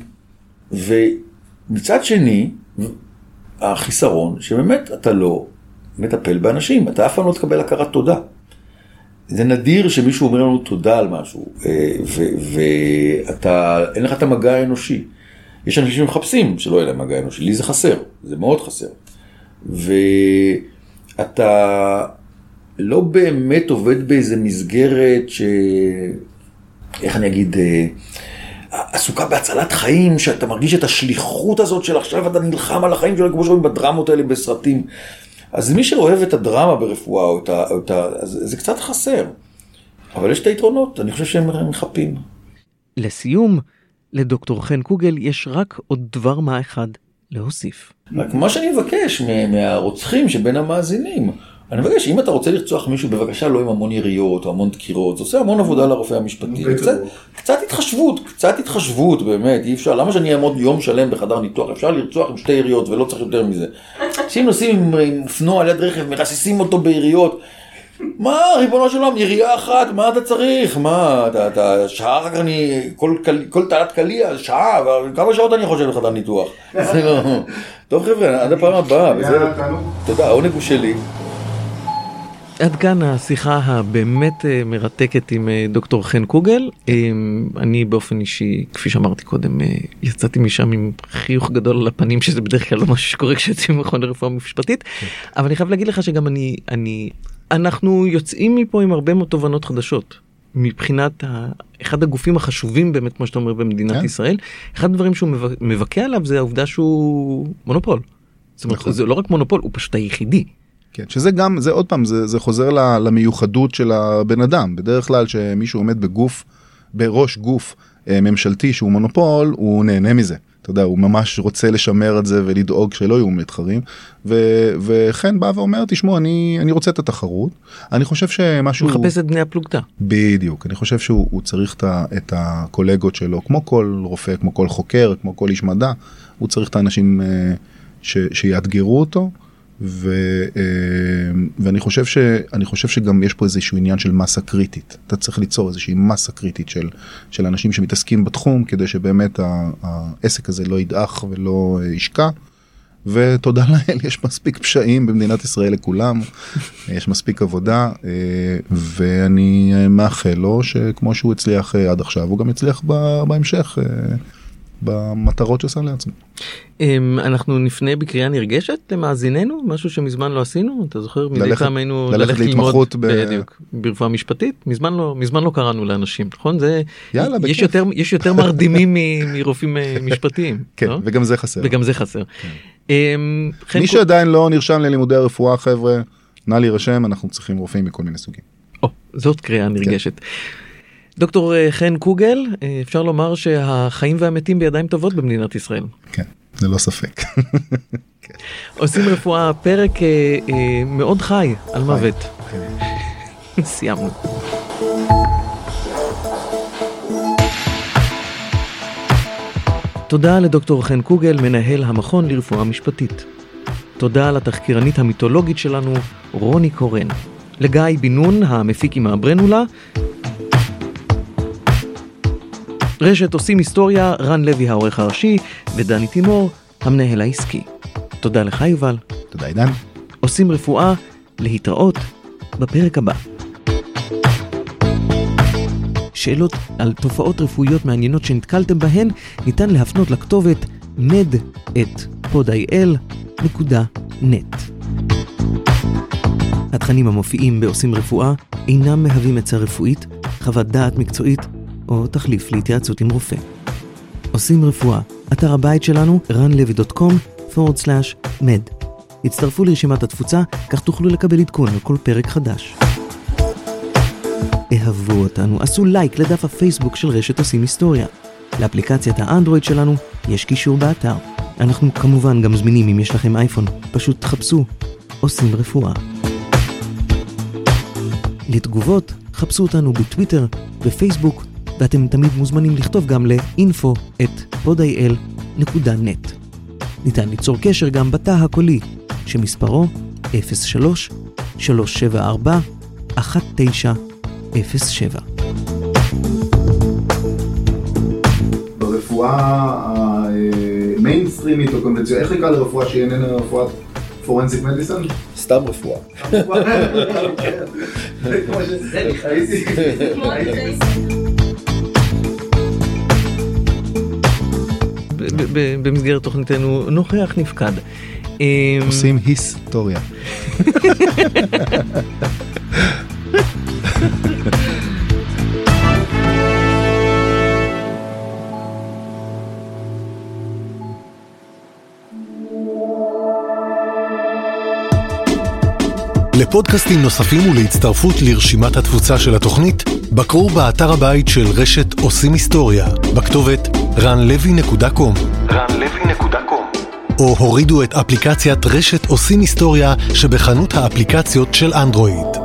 ומצד שני, החיסרון, שבאמת אתה לא מטפל באנשים, אתה אף פעם לא תקבל הכרת תודה. זה נדיר שמישהו אומר לנו תודה על משהו, ואתה, אין לך את המגע האנושי. יש אנשים שמחפשים שלא יהיה להם מגע אנושי, לי זה חסר, זה מאוד חסר. ואתה לא באמת עובד באיזה מסגרת איך אני אגיד, עסוקה בהצלת חיים, שאתה מרגיש את השליחות הזאת של עכשיו אתה נלחם על החיים שלו, כמו שרואים בדרמות האלה בסרטים. אז מי שאוהב את הדרמה ברפואה, זה קצת חסר. אבל יש את היתרונות, אני חושב שהם מחפים. לסיום, לדוקטור חן קוגל יש רק עוד דבר מה אחד להוסיף. רק מה שאני מבקש מהרוצחים שבין המאזינים, אני מבקש, אם אתה רוצה לרצוח מישהו, בבקשה לא עם המון יריות או המון דקירות, זה עושה המון עבודה לרופא המשפטי. קצת התחשבות, באמת, אי אפשר. למה שאני אעמוד יום שלם בחדר ניתוח? אפשר לרצוח עם 2 יריות ולא צריך יותר מזה. שאם נוסעים עם אופנוע על יד רכב, מרסיסים אותו ביריות, מה, ריבונו של עולם, ירייה אחת, מה אתה צריך? מה, אתה שעה אחר כך כל תעלת קליה, שעה, כמה שעות אני חושב בחדר ניתוח? טוב חבר'ה, עד הפעם הבאה. תודה, העונג הוא שלי. עד כאן השיחה הבאמת מרתקת עם דוקטור חן קוגל. אני באופן אישי, כפי שאמרתי קודם, יצאתי משם עם חיוך גדול על הפנים, שזה בדרך כלל לא משהו שקורה כשיוצאים ממכון לרפואה משפטית, אבל אני חייב להגיד לך שגם אנחנו יוצאים מפה עם הרבה מאוד תובנות חדשות. מבחינת אחד הגופים החשובים באמת, כמו שאתה אומר, במדינת ישראל, אחד הדברים שהוא מבקע עליו זה העובדה שהוא מונופול. זאת אומרת, זה לא רק מונופול, הוא פשוט היחידי. כן, שזה גם, זה עוד פעם, זה חוזר למיוחדות של הבן אדם. בדרך כלל שמישהו עומד בגוף בראש גוף ממשלתי שהוא מונופול, הוא נהנה מזה. אתה יודע, הוא ממש רוצה לשמר את זה ולדאוג שלא יהיו מתחרים, וכן בא ואומר, תשמעו, אני רוצה את התחרות, אני חושב שמשהו... הוא מחפש את בני הפלוגתא. בדיוק, אני חושב שהוא צריך את הקולגות שלו, כמו כל רופא, כמו כל חוקר, כמו כל איש מדע, הוא צריך את האנשים שיאתגרו אותו, ואני חושב שגם יש פה איזשהו עניין של מסה קריטית. אתה צריך ליצור איזושהי מסה קריטית של אנשים שמתעסקים בתחום, כדי שבאמת העסק הזה לא ידעך ולא ישקע. ותודה לאל, יש מספיק פשעים במדינת ישראל לכולם, יש מספיק עבודה, ואני מאחל לו שכמו שהוא הצליח עד עכשיו, הוא גם יצליח בהמשך, במטרות ששם לעצמו. אנחנו נפנה בקריאה נרגשת למאזיננו, משהו שמזמן לא עשינו, אתה זוכר? מדי פעמנו ללכת ללמוד בדיוק, ברפואה משפטית, מזמן לא קראנו לאנשים, נכון? יש יותר מרדימים מרופאים משפטיים. כן, וגם זה חסר. וגם זה חסר. מי שעדיין לא נרשם ללימודי הרפואה, חבר'ה, נא להירשם, אנחנו צריכים רופאים מכל מיני סוגים. זאת קריאה נרגשת. דוקטור חן קוגל, אפשר לומר שהחיים והמתים בידיים טובות במדינת ישראל. כן, זה לא ספק. עושים רפואה, פרק מאוד חי על מוות. סיימנו. תודה לדוקטור חן קוגל, מנהל המכון לרפואה משפטית. תודה לתחקירנית המיתולוגית שלנו, רוני קורן. לגיא בן-נון, המפיק עם הברנולה. רשת עושים היסטוריה, רן לוי העורך הראשי, ודני תימור, המנהל העסקי. תודה לך יובל. תודה עידן. עושים רפואה, להתראות בפרק הבא. שאלות על תופעות רפואיות מעניינות שנתקלתם בהן, ניתן להפנות לכתובת med@podil.net. התכנים המופיעים בעושים רפואה אינם מהווים עצה רפואית, חוות דעת מקצועית או תחליף להתייעצות עם רופא. עושים רפואה, אתר הבית שלנו ranlevy.com/med. הצטרפו לרשימת התפוצה, כך תוכלו לקבל עדכון על כל פרק חדש. אהבו אותנו, עשו לייק לדף הפייסבוק של רשת עושים היסטוריה. לאפליקציית האנדרואיד שלנו יש קישור באתר. אנחנו כמובן גם זמינים אם יש לכם אייפון, פשוט תחפשו עושים רפואה. לתגובות, חפשו אותנו בטוויטר, בפייסבוק, ואתם תמיד מוזמנים לכתוב גם ל-info@podil.net. ניתן ליצור קשר גם בתא הקולי, שמספרו 03-374-1907. ברפואה המיינסטרימית או קונבנציונלית, איך נקרא לרפואה שהיא איננה רפואת פורנזיק מדיסן? סתם רפואה. במסגרת תוכניתנו נוכח נפקד. עושים היסטוריה. לפודקאסטים נוספים ולהצטרפות לרשימת התפוצה של התוכנית, בקרו באתר הבית של רשת עושים היסטוריה, בכתובת ranlevy.com או הורידו את אפליקציית רשת עושים היסטוריה שבחנות האפליקציות של אנדרואיד.